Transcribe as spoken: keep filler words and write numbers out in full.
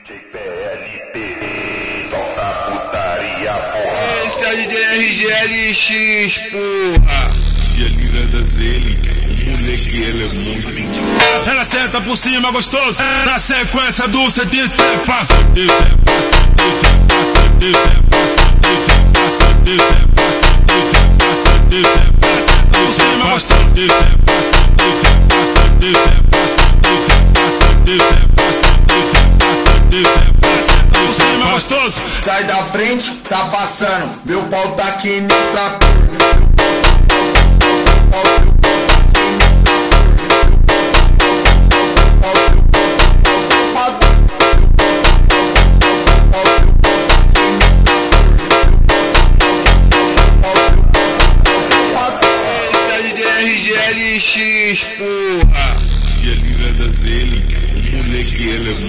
D J P L T, solta a putaria, porra. Esse é o D J R G L X, porra. E a lirada dele, o moleque, ele é muito. Ela senta por cima, gostoso. Na sequência do C D T, passa. Por cima, gostoso. Gostoso. Sai da frente, tá passando. Meu pau tá aqui no trator. Esse é D J R G L X, porra. E a lirada dele, o moleque, ele é muito.